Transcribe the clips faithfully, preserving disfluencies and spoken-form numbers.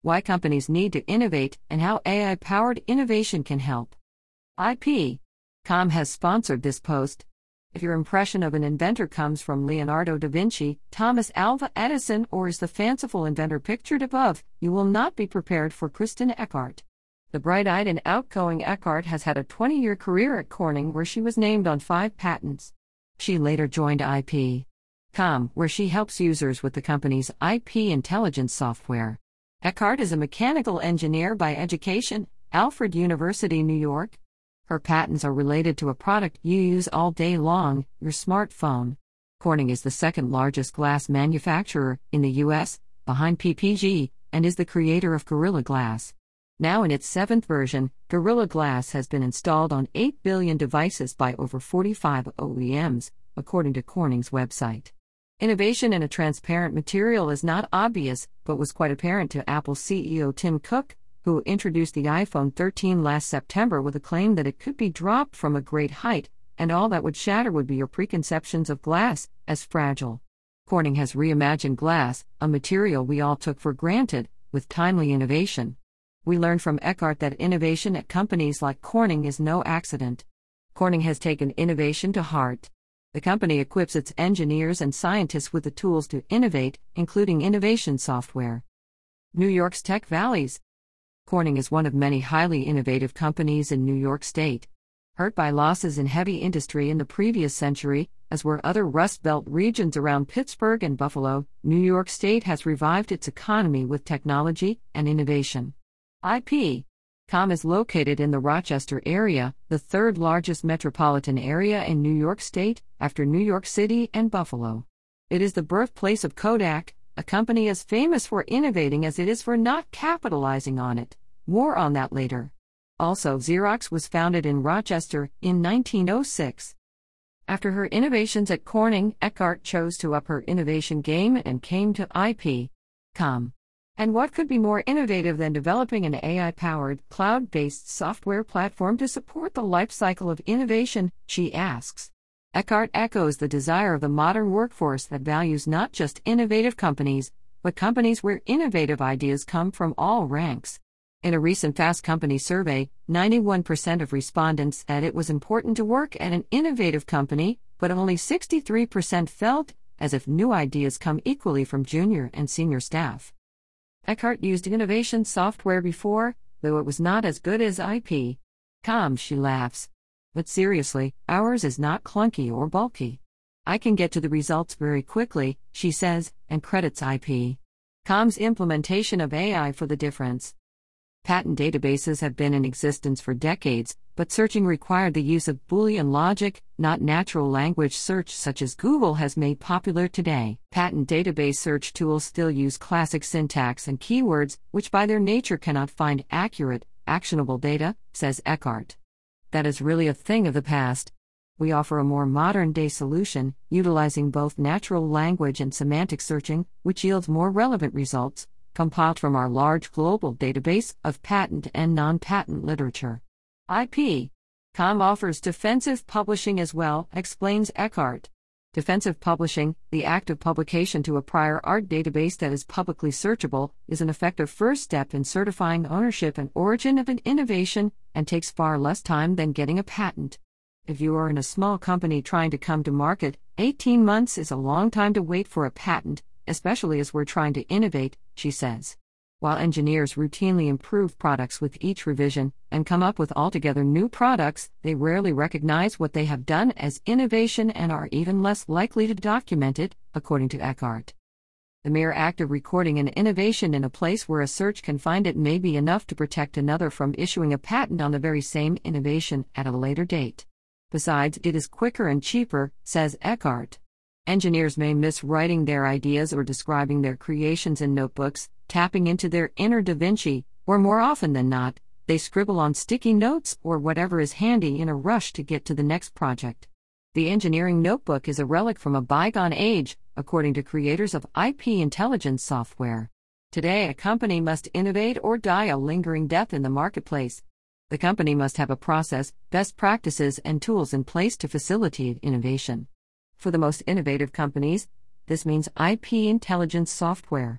Why companies need to innovate and how A I-powered innovation can help. I P. Com has sponsored this post. If your impression of an inventor comes from Leonardo da Vinci, Thomas Alva Edison, or is the fanciful inventor pictured above, you will not be prepared for Kristen Eckart. The bright-eyed and outgoing Eckart has had a twenty-year career at Corning, where she was named on five patents. She later joined I P. Com, where she helps users with the company's I P intelligence software. Eckart is a mechanical engineer by education, Alfred University, New York. Her patents are related to a product you use all day long, your smartphone. Corning is the second largest glass manufacturer in the U S, behind P P G, and is the creator of Gorilla Glass. Now in its seventh version, Gorilla Glass has been installed on eight billion devices by over forty-five O E Ms, according to Corning's website. Innovation in a transparent material is not obvious, but was quite apparent to Apple C E O Tim Cook, who introduced the iPhone thirteen last September with a claim that it could be dropped from a great height, and all that would shatter would be your preconceptions of glass as fragile. Corning has reimagined glass, a material we all took for granted, with timely innovation. We learned from Eckart that innovation at companies like Corning is no accident. Corning has taken innovation to heart. The company equips its engineers and scientists with the tools to innovate, including innovation software. New York's Tech Valleys. Corning is one of many highly innovative companies in New York State. Hurt by losses in heavy industry in the previous century, as were other Rust Belt regions around Pittsburgh and Buffalo, New York State has revived its economy with technology and innovation. I P. Com is located in the Rochester area, the third largest metropolitan area in New York State, after New York City and Buffalo. It is the birthplace of Kodak, a company as famous for innovating as it is for not capitalizing on it. More on that later. Also, Xerox was founded in Rochester in nineteen oh six. After her innovations at Corning, Eckart chose to up her innovation game and came to I P. Com. And what could be more innovative than developing an A I-powered, cloud-based software platform to support the life cycle of innovation, she asks. Eckart echoes the desire of the modern workforce that values not just innovative companies, but companies where innovative ideas come from all ranks. In a recent Fast Company survey, ninety-one percent of respondents said it was important to work at an innovative company, but only sixty-three percent felt as if new ideas come equally from junior and senior staff. Eckart used innovation software before, though it was not as good as I P. Com, she laughs. But seriously, ours is not clunky or bulky. I can get to the results very quickly, she says, and credits I P. Com's implementation of A I for the difference. Patent databases have been in existence for decades, but searching required the use of Boolean logic, not natural language search such as Google has made popular today. Patent database search tools still use classic syntax and keywords, which by their nature cannot find accurate, actionable data, says Eckart. That is really a thing of the past. We offer a more modern-day solution, utilizing both natural language and semantic searching, which yields more relevant results, compiled from our large global database of patent and non-patent literature. I P. Com offers defensive publishing as well, explains Eckart. Defensive publishing, the act of publication to a prior art database that is publicly searchable, is an effective first step in certifying ownership and origin of an innovation, and takes far less time than getting a patent. If you are in a small company trying to come to market, eighteen months is a long time to wait for a patent, especially as we're trying to innovate, she says. While engineers routinely improve products with each revision, and come up with altogether new products, they rarely recognize what they have done as innovation and are even less likely to document it, according to Eckart. The mere act of recording an innovation in a place where a search can find it may be enough to protect another from issuing a patent on the very same innovation at a later date. Besides, it is quicker and cheaper, says Eckart. Engineers may miss writing their ideas or describing their creations in notebooks, tapping into their inner Da Vinci, or more often than not, they scribble on sticky notes or whatever is handy in a rush to get to the next project. The engineering notebook is a relic from a bygone age, according to creators of I P intelligence software. Today, a company must innovate or die a lingering death in the marketplace. The company must have a process, best practices, and tools in place to facilitate innovation. For the most innovative companies, this means I P intelligence software.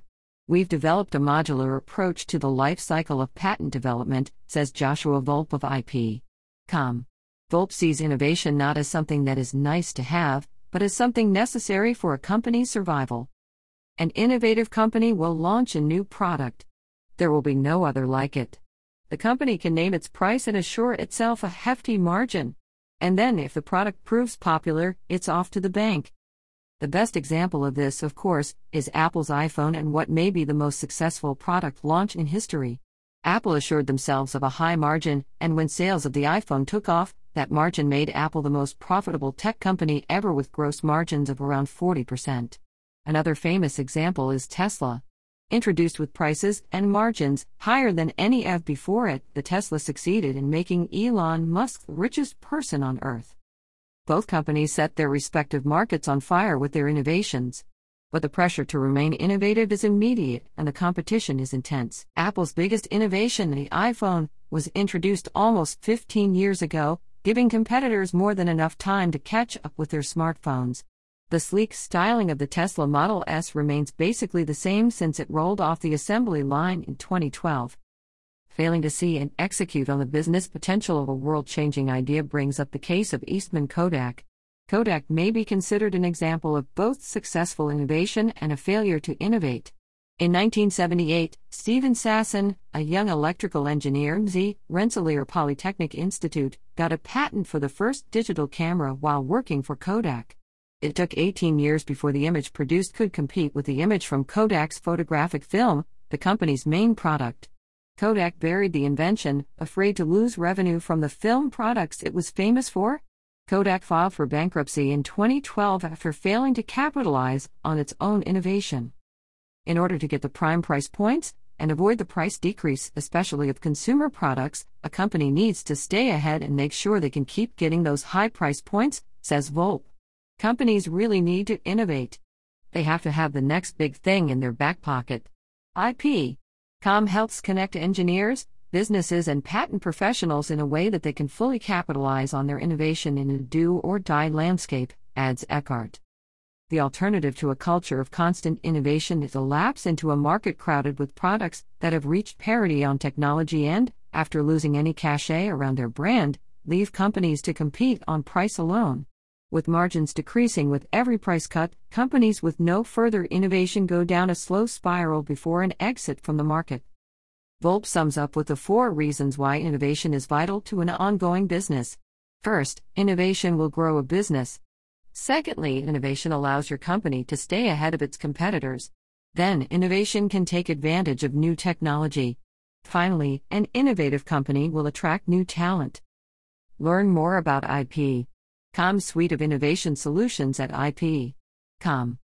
We've developed a modular approach to the life cycle of patent development, says Joshua Volpe of I P dot com. Volpe sees innovation not as something that is nice to have, but as something necessary for a company's survival. An innovative company will launch a new product. There will be no other like it. The company can name its price and assure itself a hefty margin. And then, if the product proves popular, it's off to the bank. The best example of this, of course, is Apple's iPhone and what may be the most successful product launch in history. Apple assured themselves of a high margin, and when sales of the iPhone took off, that margin made Apple the most profitable tech company ever with gross margins of around forty percent. Another famous example is Tesla. Introduced with prices and margins higher than any ever before it, the Tesla succeeded in making Elon Musk the richest person on Earth. Both companies set their respective markets on fire with their innovations. But the pressure to remain innovative is immediate and the competition is intense. Apple's biggest innovation, the iPhone, was introduced almost fifteen years ago, giving competitors more than enough time to catch up with their smartphones. The sleek styling of the Tesla Model S remains basically the same since it rolled off the assembly line in twenty twelve. Failing to see and execute on the business potential of a world-changing idea brings up the case of Eastman Kodak. Kodak may be considered an example of both successful innovation and a failure to innovate. In nineteen seventy-eight, Stephen Sasson, a young electrical engineer at the Rensselaer Polytechnic Institute, got a patent for the first digital camera while working for Kodak. It took eighteen years before the image produced could compete with the image from Kodak's photographic film, the company's main product. Kodak buried the invention, afraid to lose revenue from the film products it was famous for. Kodak filed for bankruptcy in twenty twelve after failing to capitalize on its own innovation. In order to get the prime price points and avoid the price decrease, especially of consumer products, a company needs to stay ahead and make sure they can keep getting those high price points, says Volpe. Companies really need to innovate. They have to have the next big thing in their back pocket. I P dot com helps connect engineers, businesses, and patent professionals in a way that they can fully capitalize on their innovation in a do-or-die landscape, adds Eckhart. The alternative to a culture of constant innovation is a lapse into a market crowded with products that have reached parity on technology and, after losing any cachet around their brand, leave companies to compete on price alone. With margins decreasing with every price cut, companies with no further innovation go down a slow spiral before an exit from the market. Volpe sums up with the four reasons why innovation is vital to an ongoing business. First, innovation will grow a business. Secondly, innovation allows your company to stay ahead of its competitors. Then, innovation can take advantage of new technology. Finally, an innovative company will attract new talent. Learn more about I P dot com's suite of innovation solutions at I P dot com.